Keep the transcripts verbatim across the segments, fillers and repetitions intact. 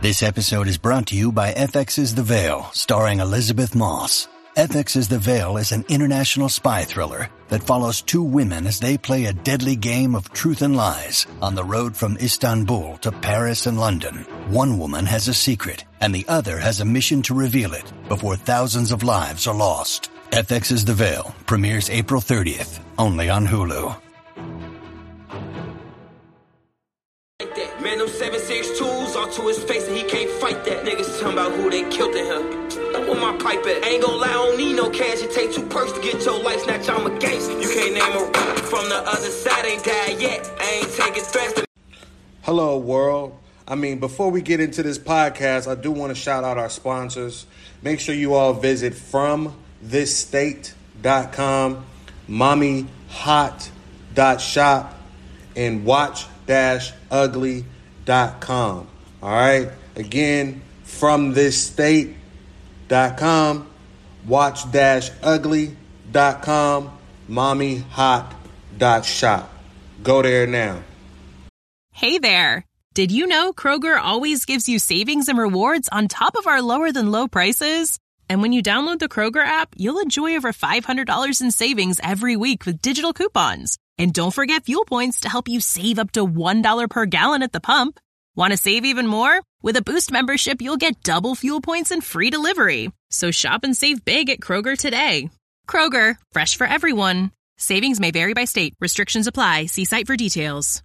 This episode is brought to you by F X's The Veil, starring Elizabeth Moss. F X's The Veil is an international spy thriller that follows two women as they play a deadly game of truth and lies on the road from Istanbul to Paris and London. One woman has a secret, and the other has a mission to reveal it before thousands of lives are lost. F X's The Veil premieres April thirtieth, only on Hulu. Man, them seven six twos all to his face and he can't fight that. Niggas talking about who they killed in him. I want my pipe at. Ain't gon' lie, I don't need no cash. It take two perks to get your life snatch. I'm a gangster. You can't name a rapper from the other side. Ain't died yet. I ain't taking threats. To- Hello, world. I mean, before we get into this podcast, I do want to shout out our sponsors. Make sure you all visit from this state dot com, mommy hot dot shop, and watch dash ugly dot com. All right. Again, from this state dot com, watch dash ugly dot com, mommy hot dot shop. Go there now. Hey there. Did you know Kroger always gives you savings and rewards on top of our lower than low prices? And when you download the Kroger app, you'll enjoy over five hundred dollars in savings every week with digital coupons. And don't forget fuel points to help you save up to one dollar per gallon at the pump. Want to save even more? With a Boost membership, you'll get double fuel points and free delivery. So shop and save big at Kroger today. Kroger, fresh for everyone. Savings may vary by state. Restrictions apply. See site for details.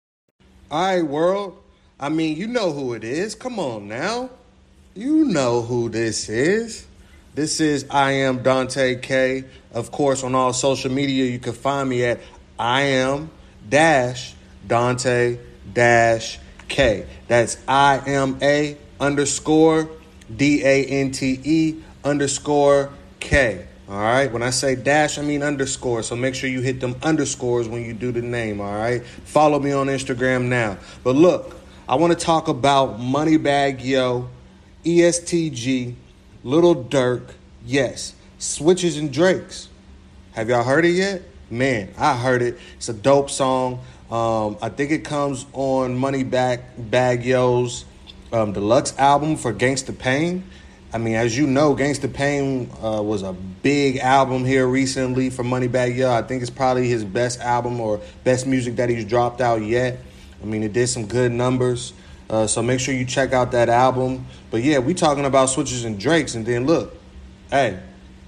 All right, world. I mean, you know who it is. Come on now. You know who this is. This is I Am Dante K. Of course, on all social media, you can find me at I am dash Dante dash K. That's I am A underscore D A N T E underscore K. All right. When I say dash, I mean underscore. So make sure you hit them underscores when you do the name. All right. Follow me on Instagram now. But look, I want to talk about Moneybagg Yo, E S T G, Lil Durk. Yes. Switches and Drakes. Have y'all heard it yet? Man, I heard it. It's a dope song. Um, I think it comes on Moneybagg Yo's um, deluxe album for Gangsta Pain. I mean, as you know, Gangsta Pain uh, was a big album here recently for Moneybagg Yo. I think it's probably his best album or best music that he's dropped out yet. I mean, it did some good numbers. Uh, so make sure you check out that album. But yeah, we talking about Switches and Drakes. And then look, hey,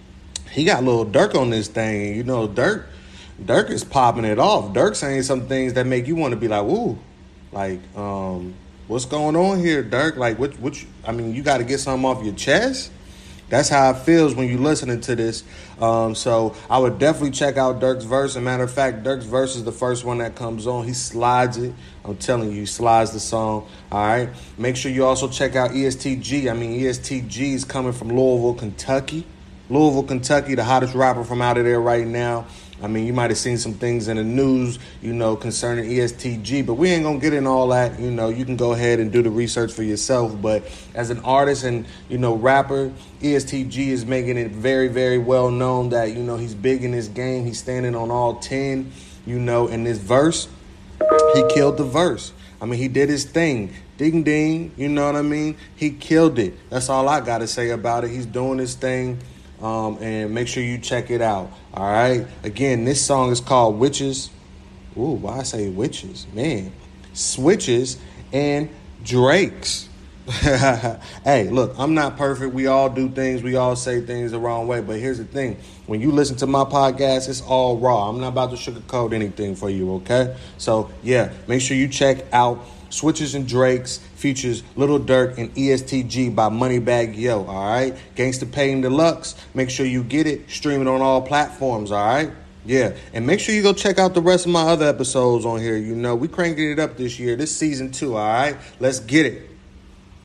he got Lil Durk on this thing. You know, Durk. Durk is popping it off. Durk saying some things that make you want to be like, "Ooh, like, um, what's going on here, Durk? Like, what? What? You, I mean, you got to get something off your chest." That's how it feels when you're listening to this. Um, so I would definitely check out Durk's verse. As a matter of fact, Durk's verse is the first one that comes on. He slides it. I'm telling you, he slides the song. All right. Make sure you also check out E S T G. I mean, E S T G is coming from Louisville, Kentucky. Louisville, Kentucky, the hottest rapper from out of there right now. I mean, you might have seen some things in the news, you know, concerning E S T G, but we ain't going to get in all that. You know, you can go ahead and do the research for yourself. But as an artist and, you know, rapper, E S T G is making it very, very well known that, you know, he's big in this game. He's standing on all ten, you know, in this verse. He killed the verse. I mean, he did his thing. Ding, ding. You know what I mean? He killed it. That's all I got to say about it. He's doing his thing. Um, and make sure you check it out. All right. Again, this song is called Witches. Ooh, why I say witches? Man. Switches and Drakes. Hey, look, I'm not perfect. We all do things. We all say things the wrong way. But here's the thing. When you listen to my podcast, it's all raw. I'm not about to sugarcoat anything for you, okay? So, yeah, make sure you check out Switches and Drakes features Lil Durk and E S T G by Moneybagg Yo, all right? Gangsta Pain Deluxe. Make sure you get it. Stream it on all platforms, all right? Yeah, and make sure you go check out the rest of my other episodes on here. You know, we cranking it up this year. This season two, all right? Let's get it.